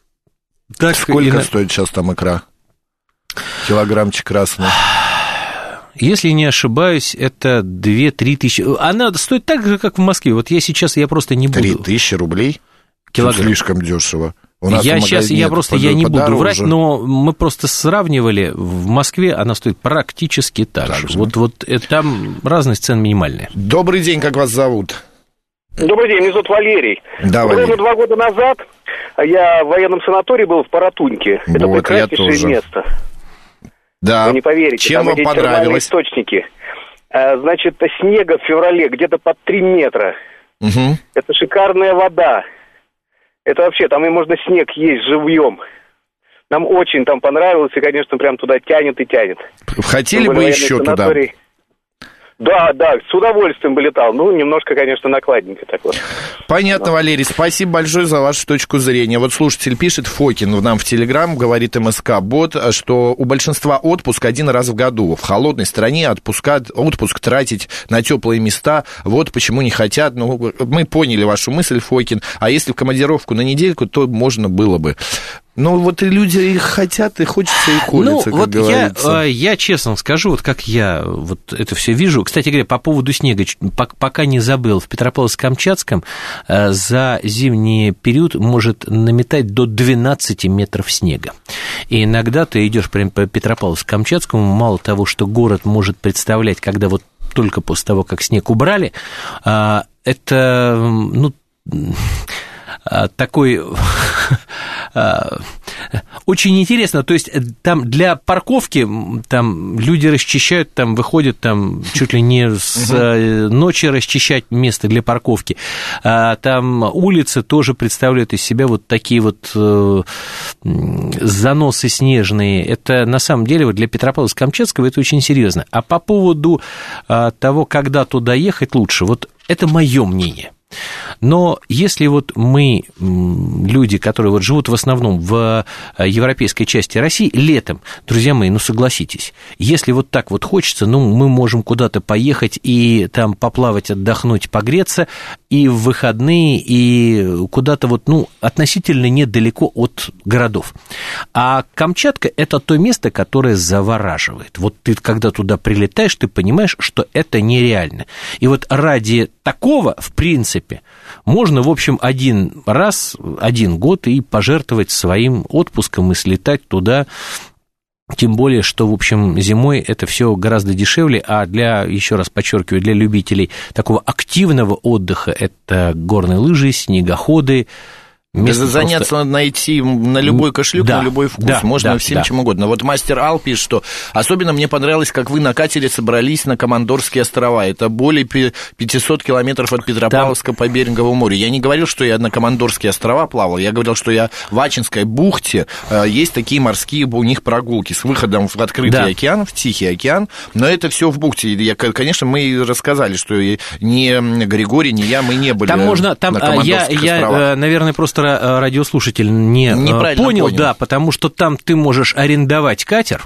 Сколько стоит сейчас там икра? Килограммчик красный. Если не ошибаюсь, это 2-3 тысячи. Она стоит так же, как в Москве. Я просто не буду. 3 тысячи рублей? Килограмм. Слишком дешево. Я не буду врать, но мы просто сравнивали. В Москве она стоит практически так же. Там разность цен минимальная. Добрый день, как вас зовут? Добрый день, меня зовут Валерий. Да, Валерий. 2 года назад я в военном санатории был в Паратуньке. Это прекраснейшее место. Да. Вы не поверите, чем вам понравилось? Источники. Значит, снега в феврале где-то под 3 метра. Угу. Это шикарная вода. Это вообще, там и можно снег есть живьем. Нам очень там понравилось, и, конечно, прям туда тянет и тянет. Хотели бы еще туда? Да, с удовольствием бы летал. Немножко, конечно, накладненько так вот. Понятно, Валерий, спасибо большое за вашу точку зрения. Слушатель пишет, Фокин нам в Телеграм, говорит МСК-бот, что у большинства отпуск 1 раз в году. В холодной стране отпуск тратить на теплые места, почему не хотят. Мы поняли вашу мысль, Фокин. А если в командировку на недельку, то можно было бы. И люди их хотят, и хочется, и колется, как говорится. Я честно скажу, как я это все вижу. Кстати говоря, по поводу снега, пока не забыл, в Петропавловск-Камчатском за зимний период может наметать до 12 метров снега. И иногда ты идешь прямо по Петропавловск-Камчатскому, мало того, что город может представлять, когда только после того, как снег убрали, это, такой... Очень интересно, то есть там для парковки там люди расчищают, там выходят там чуть ли не с ночи расчищать место для парковки. Там улицы тоже представляют из себя вот такие вот заносы снежные. Это на самом деле вот для Петропавловска-Камчатского это очень серьезно. А по поводу того, когда туда ехать лучше, вот это мое мнение. Но если вот мы, люди, которые вот живут в основном в европейской части России, летом, друзья мои, ну согласитесь, если вот так вот хочется, ну мы можем куда-то поехать и там поплавать, отдохнуть, погреться, и в выходные, и куда-то вот, ну, относительно недалеко от городов. А Камчатка – это то место, которое завораживает. Вот ты, когда туда прилетаешь, ты понимаешь, что это нереально. И вот ради такого, в принципе, можно, в общем, один год и пожертвовать своим отпуском и слетать туда. Тем более, что, в общем, зимой это все гораздо дешевле, а для, еще раз подчеркиваю, для любителей такого активного отдыха это горные лыжи, снегоходы. Заняться просто... надо найти на любой кошелек, на любой вкус. Можно всем чем угодно. Вот мастер Ал пишет, что особенно мне понравилось, как вы на катере собрались на Командорские острова. Это более 500 километров от Петропавловска по Беринговому морю. Я не говорил, что я на Командорские острова плавал. Я говорил, что я в Ачинской бухте. Есть такие морские у них прогулки с выходом в открытый океан, в Тихий океан. Но это все в бухте. Конечно, мы рассказали, что ни Григорий, ни я, мы не были на Командорских островах. Наверное, просто радиослушатель не понял, да, потому что там ты можешь арендовать катер,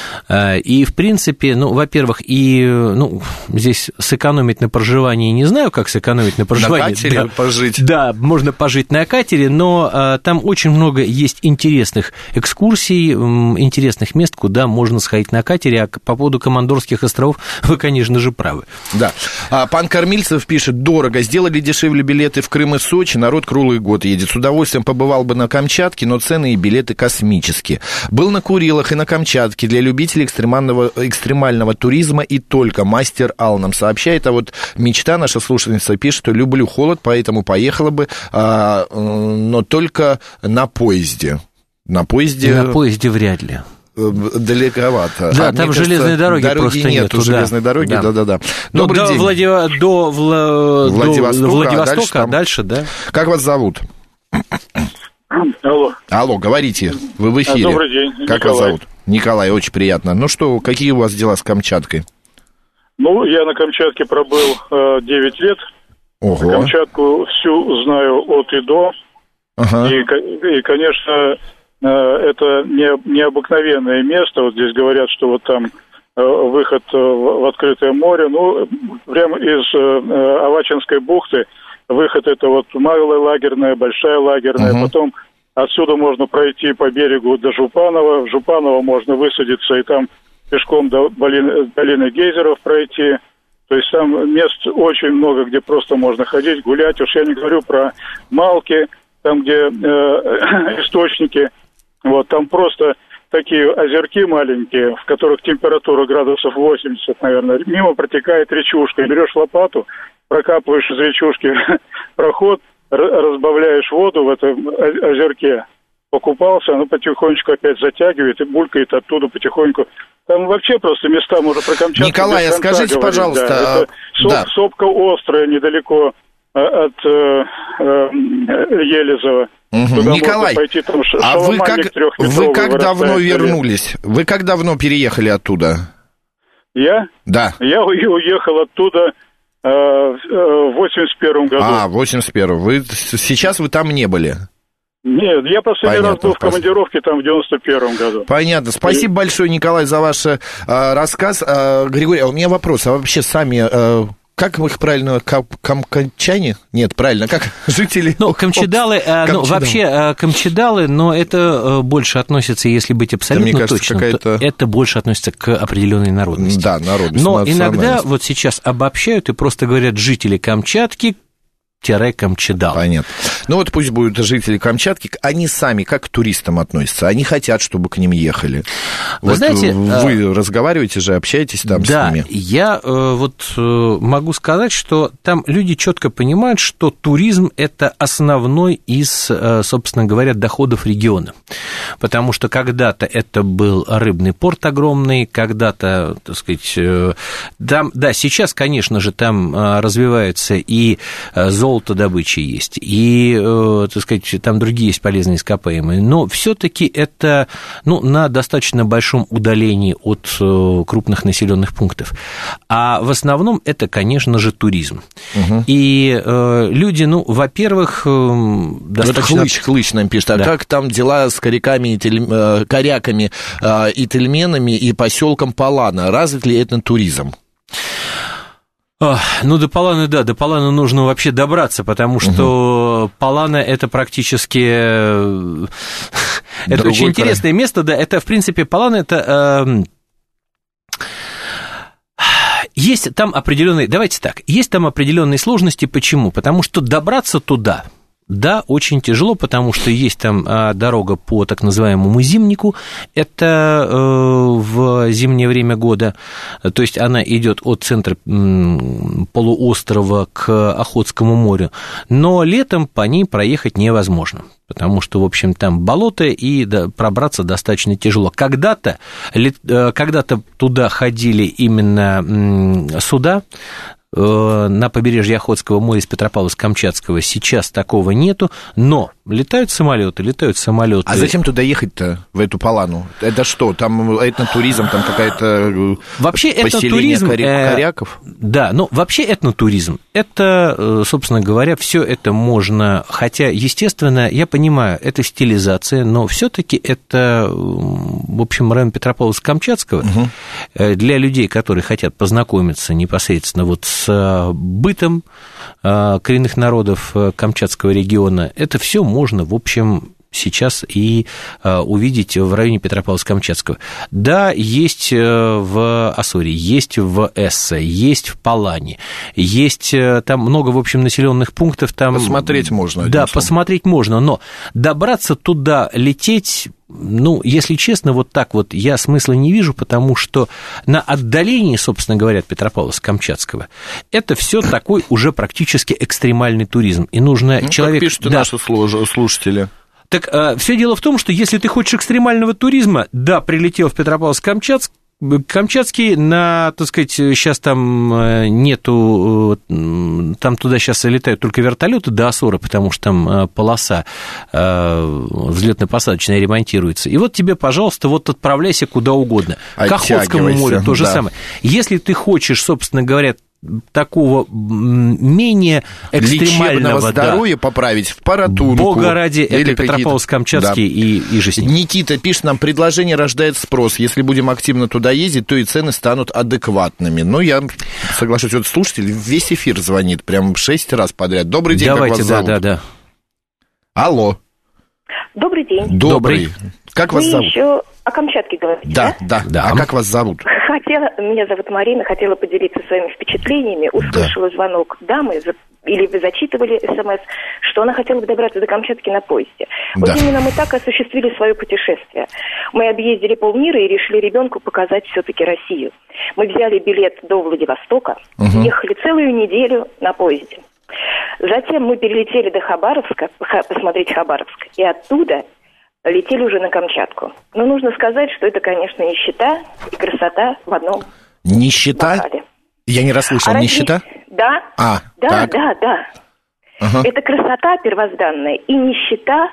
и, в принципе, ну, во-первых, и, ну, здесь сэкономить на проживании, не знаю, как сэкономить на проживании. На катере пожить. Да, можно пожить на катере, но там очень много есть интересных экскурсий, интересных мест, куда можно сходить на катере, а по поводу Командорских островов вы, конечно же, правы. Да. Пан Кормильцев пишет, дорого, сделали дешевле билеты в Крым и Сочи, народ круглый год едет. С удовольствием побывал бы на Камчатке, но цены и билеты космические. Был на Курилах и на Камчатке. Для любителей экстремального туризма и только. Мастер Ал нам сообщает. А вот мечта, наша слушательница пишет, что люблю холод, поэтому поехала бы, но только на поезде. На поезде вряд ли. Далековато. Да, там железной дороги просто нету. Железной дороги, да. Добрый день. До Владивостока, а дальше, да. Как вас зовут? Алло, говорите, вы в эфире. Добрый день, Как вас зовут? Николай, очень приятно. Ну что, какие у вас дела с Камчаткой? Ну, я на Камчатке пробыл 9 лет. Ого. Камчатку всю знаю от и до. Ага. И, конечно, это необыкновенное место. Вот здесь говорят, что вот там выход в открытое море. Ну, прямо из Авачинской бухты выход это вот малая лагерная, большая лагерная. Потом отсюда можно пройти по берегу до Жупанова. В Жупаново можно высадиться и там пешком до долины гейзеров пройти. То есть там мест очень много, где просто можно ходить, гулять. Уж я не говорю про Малки, там, где источники. Вот, там просто такие озерки маленькие, в которых температура градусов 80, наверное. Мимо протекает речушка. Берешь лопату, прокапываешь из речушки проход, разбавляешь воду в этом озерке, покупался, оно потихонечку опять затягивает и булькает оттуда потихоньку. Там вообще просто места, можно про Камчатку. Николай, скажите, говорить, пожалуйста... Да. Сопка острая, недалеко от Елизова. Николай, пойти, там, а вы как давно вернулись? Вы как давно переехали оттуда? Я? Да. Я уехал оттуда в 81-м году. В 81-м. Сейчас вы там не были? Нет, я последний раз был в командировке там в 91-м году. Понятно. Спасибо большое, Николай, за ваш рассказ. Григорий, у меня вопрос. А вообще сами... Как их правильно, камчане? Нет, правильно, как жители? Ну, камчедалы, вообще камчедалы, но это больше относится, если быть абсолютно точным, это больше относится к определенной народности. Да, народность. Но иногда вот сейчас обобщают и просто говорят жители Камчатки, Камчедал. Понятно. Ну вот пусть будут жители Камчатки, они сами как к туристам относятся? Они хотят, чтобы к ним ехали. Вы знаете... Вы разговариваете же, общаетесь там с ними? Да, я могу сказать, что там люди четко понимают, что туризм – это основной из, собственно говоря, доходов региона. Потому что когда-то это был рыбный порт огромный, когда-то, так сказать, там, да, сейчас, конечно же, там развивается и золотодобыча есть, и, так сказать, там другие есть полезные ископаемые, но все-таки это, на достаточно большом удалении от крупных населенных пунктов. А в основном это, конечно же, туризм. Угу. И люди, во-первых, достаточно... Хлыщ нам пишет, а как там дела с коряками и тельменами и поселком Палана? Развит ли это туризм? До Паланы нужно вообще добраться, потому что Палана это практически... Это очень интересное место, да, это, в принципе, Палана это... Есть там определенные... Давайте так, есть там определенные сложности. Почему? Потому что добраться туда... Да, очень тяжело, потому что есть там дорога по так называемому зимнику, это в зимнее время года, то есть она идет от центра полуострова к Охотскому морю, но летом по ней проехать невозможно, потому что, в общем, там болото, и пробраться достаточно тяжело. Когда-то туда ходили именно суда, на побережье Охотского моря из Петропавловска-Камчатского. Сейчас такого нету, но летают самолеты. А зачем туда ехать-то, в эту Палану? Это что, там этнотуризм, там какая-то вообще поселение коряков? Да, вообще этнотуризм, это, собственно говоря, все это можно, хотя, естественно, я понимаю, это стилизация, но все-таки это, в общем, район Петропавловска-Камчатского для людей, которые хотят познакомиться непосредственно с бытом коренных народов Камчатского региона, это все можно, в общем, сейчас и увидеть в районе Петропавловска-Камчатского. Да, есть в Ассоре, есть в Эссе, есть в Палане, есть там много, в общем, населенных пунктов. Там... Посмотреть можно. Да, посмотреть можно, но добраться туда, лететь... если честно, вот так вот я смысла не вижу, потому что на отдалении, собственно говоря, от Петропавловска-Камчатского, это все такой уже практически экстремальный туризм. И нужно человек... Как пишут наши слушатели. Так все дело в том, что если ты хочешь экстремального туризма, да, прилетел в Петропавловск-Камчатск, Камчатский, так сказать, сейчас там нету, там туда сейчас летают только вертолеты до Ассора, потому что там полоса взлетно-посадочная ремонтируется. И вот тебе, пожалуйста, отправляйся куда угодно. К Охотскому морю то же самое. Если ты хочешь, собственно говоря, такого менее экстремального здоровья поправить в Паратунку. Бога ради, это Петропавловск-Камчатский и же с ним. Никита пишет нам, предложение рождает спрос. Если будем активно туда ездить, то и цены станут адекватными. Я соглашусь. Слушатель весь эфир звонит, прям 6 раз подряд. Добрый день, давайте, как вас зовут? Да. Алло. Добрый день. Добрый. Как вас зовут? Еще о Камчатке говорите, да? Да. А как вас зовут? Меня зовут Марина, хотела поделиться своими впечатлениями. Услышала звонок дамы, или вы зачитывали СМС, что она хотела бы добраться до Камчатки на поезде. Вот именно мы так осуществили свое путешествие. Мы объездили полмира и решили ребенку показать все-таки Россию. Мы взяли билет до Владивостока, ехали целую неделю на поезде. Затем мы перелетели до Хабаровска, посмотреть Хабаровск, и оттуда летели уже на Камчатку. Но нужно сказать, что это, конечно, нищета и красота в одном бокале. Я не расслышал, нищета? Да. Да. Ага. Это красота первозданная и нищета,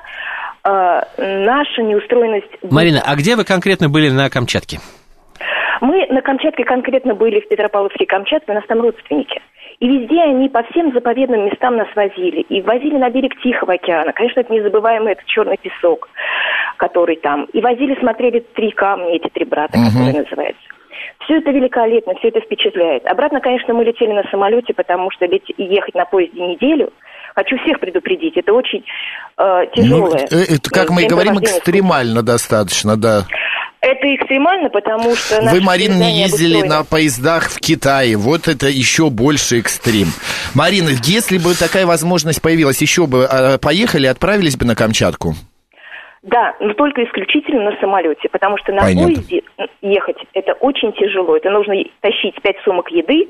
наша неустроенность. Марина, а где вы конкретно были на Камчатке? Мы на Камчатке конкретно были в Петропавловске-Камчатке, у нас там родственники. И везде они по всем заповедным местам нас возили. И возили на берег Тихого океана. Конечно, это незабываемый, это черный песок, который там. И возили, смотрели 3 камня, эти 3 брата, которые называются. Все это великолепно, все это впечатляет. Обратно, конечно, мы летели на самолете, потому что ехать на поезде неделю, хочу всех предупредить, это очень тяжелое. Это, как мы и говорим, экстремально достаточно, да. Это экстремально, потому что... Вы, Марина, не ездили на поездах в Китае. Вот это еще больше экстрим. Марина, если бы такая возможность появилась, еще бы поехали, отправились бы на Камчатку? Да, но только исключительно на самолете, потому что на поезде ехать это очень тяжело. Это нужно тащить 5 сумок еды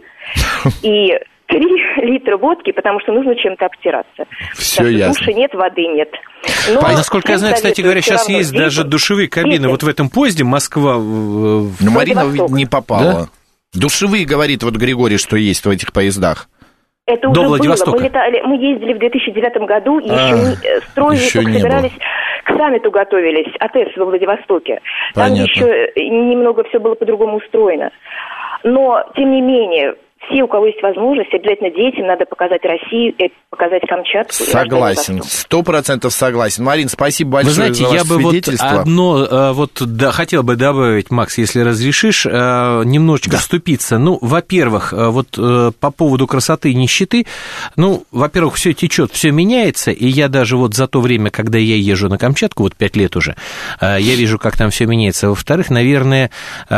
и 3 литра водки, потому что нужно чем-то обтираться. Все ясно. Душа нет, воды нет. Но насколько я знаю, кстати говоря, сейчас есть даже душевые кабины. Вот в этом поезде Москва... Но Марина не попала. Да? Душевые, говорит вот Григорий, что есть в этих поездах. Это уже было. Мы ездили в 2009 году, и еще строили, собирались, к саммиту готовились, АТЭС во Владивостоке. Там еще немного все было по-другому устроено. Но, тем не менее... Все, у кого есть возможность, обязательно детям надо показать Россию, показать Камчатку. Согласен, 100% согласен. Марин, спасибо большое. Вы знаете, за ваше я бы свидетельство. Хотел бы добавить, Макс, если разрешишь, немножечко вступиться. Ну, во-первых, по поводу красоты и нищеты, во-первых, все течет, все меняется, и я даже за то время, когда я езжу на Камчатку, 5 лет уже, я вижу, как там все меняется. Во-вторых, наверное,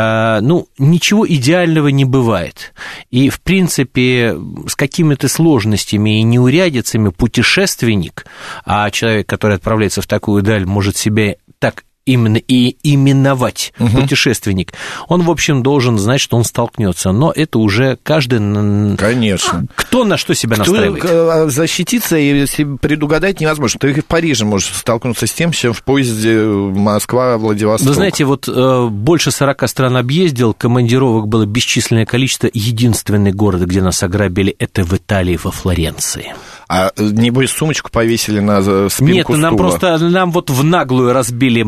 ничего идеального не бывает. И, в принципе, с какими-то сложностями и неурядицами путешественник, а человек, который отправляется в такую даль, может себя так именно и именовать путешественник, он, в общем, должен знать, что он столкнется. Но это уже каждый... Конечно. Кто на что себя настраивает. Защититься и предугадать невозможно. Ты в Париже можешь столкнуться с тем, чем в поезде Москва-Владивосток. Вы знаете, больше 40 стран объездил, командировок было бесчисленное количество. Единственный город, где нас ограбили, это в Италии, во Флоренции. А, небось, сумочку повесили на спинку стула? Нам в наглую разбили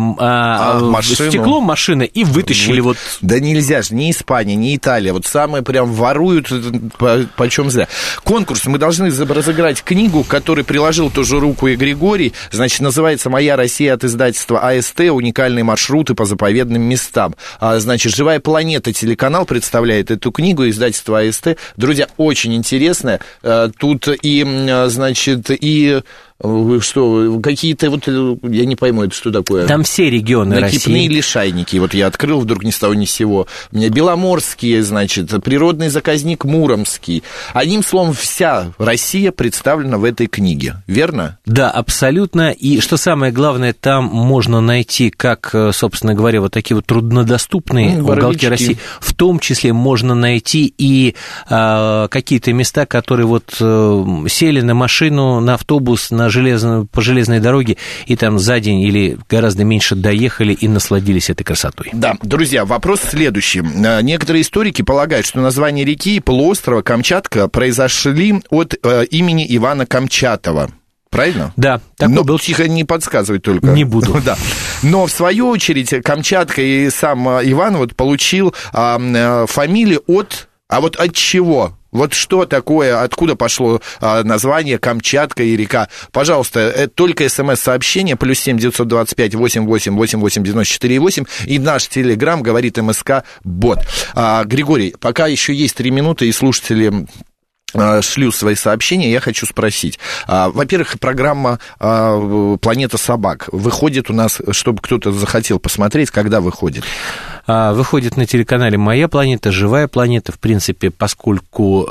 стекло машины и вытащили Да нельзя же, ни Испания, ни Италия. Самые прям воруют, почем зря. Конкурс. Мы должны разыграть книгу, к которой приложил тоже руку и Григорий. Значит, называется «Моя Россия» от издательства АСТ. Уникальные маршруты по заповедным местам. Значит, «Живая планета» телеканал представляет эту книгу, издательство АСТ. Друзья, очень интересная. Тут какие-то, я не пойму, это что такое? Там все регионы России. Накипные лишайники, я открыл вдруг ни с того ни с сего. У меня Беломорские, природный заказник Муромский. Одним словом, вся Россия представлена в этой книге, верно? Да, абсолютно. И что самое главное, там можно найти, как, собственно говоря, такие труднодоступные уголки России. В том числе можно найти и какие-то места, которые сели на машину, на автобус, по железной дороге, и там за день или гораздо меньше доехали и насладились этой красотой. Да, друзья, вопрос следующий. Некоторые историки полагают, что название реки и полуострова Камчатка произошли от имени Ивана Камчатова. Правильно? Да. Но тихо не подсказывай только. Не буду. Да. Но, в свою очередь, Камчатка и сам Иван получил фамилию от... А от чего? Что такое, откуда пошло название Камчатка и река? Пожалуйста, только СМС-сообщение, +7 925 88 88 94 8, и наш телеграм говорит МСК-бот. Григорий, пока еще есть 3 минуты, и слушатели шлю свои сообщения, я хочу спросить. Во-первых, программа «Планета собак» выходит у нас, чтобы кто-то захотел посмотреть, когда выходит? Выходит на телеканале «Моя планета», «Живая планета», в принципе, поскольку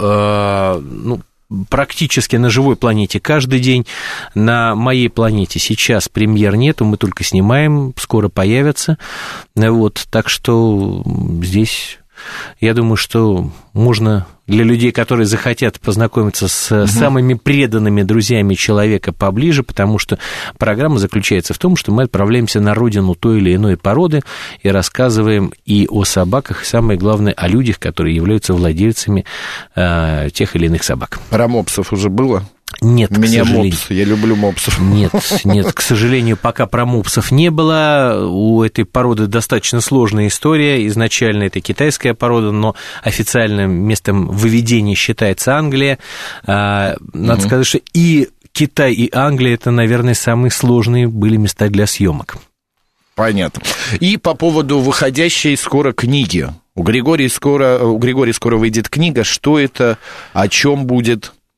практически на «Живой планете» каждый день. На «Моей планете» сейчас премьер нету, мы только снимаем, скоро появятся. Так что здесь... Я думаю, что можно для людей, которые захотят познакомиться с самыми преданными друзьями человека поближе, потому что программа заключается в том, что мы отправляемся на родину той или иной породы и рассказываем и о собаках, и самое главное, о людях, которые являются владельцами тех или иных собак. Про мопсов уже было? Нет, к сожалению. Мопс, я люблю мопсов. Нет, к сожалению, пока про мопсов не было. У этой породы достаточно сложная история. Изначально это китайская порода, но официальным местом выведения считается Англия. Надо сказать, что и Китай, и Англия – это, наверное, самые сложные были места для съемок. Понятно. И по поводу выходящей скоро книги. У Григория скоро выйдет книга. Что это, о чем будет?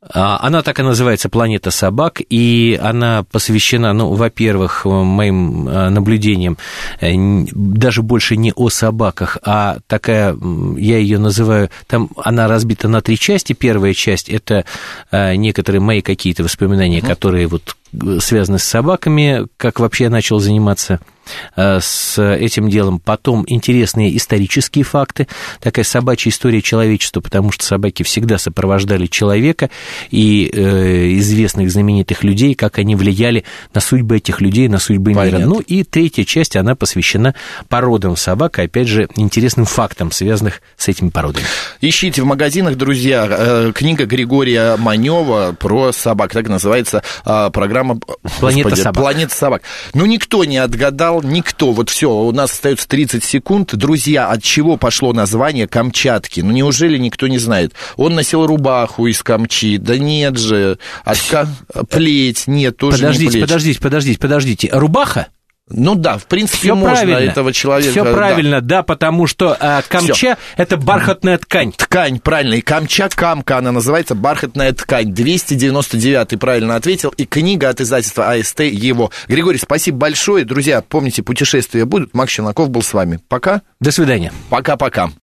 Она так и называется «Планета собак», и она посвящена, ну, во-первых, моим наблюдениям, даже больше не о собаках, а такая, я ее называю, там она разбита на 3 части. Первая часть – это некоторые мои какие-то воспоминания, которые вот связаны с собаками, как вообще я начал заниматься с этим делом. Потом интересные исторические факты, такая собачья история человечества, потому что собаки всегда сопровождали человека и известных знаменитых людей, как они влияли на судьбы этих людей, на судьбы мира. Ну и третья часть, она посвящена породам собак, и, опять же, интересным фактам, связанных с этими породами. Ищите в магазинах, друзья, книга Григория Манева про собак, так называется программа «Планета собак». «Планета собак». Ну, никто не отгадал, никто. Вот все, у нас остается 30 секунд. Друзья, от чего пошло название Камчатки? Ну, неужели никто не знает? Он носил рубаху из камчи. Да нет же. Плеть. Нет, тоже не плеть. Подождите. Рубаха? Ну да, в принципе, всё можно правильно. этого человека... Все правильно, да, потому что камча Всё. – это бархатная ткань. Ткань, правильно, и камча-камка, она называется бархатная ткань. 299-й правильно ответил, и книга от издательства АСТ его. Григорий, спасибо большое. Друзья, помните, путешествия будут. Макс Челноков был с вами. Пока. До свидания. Пока-пока.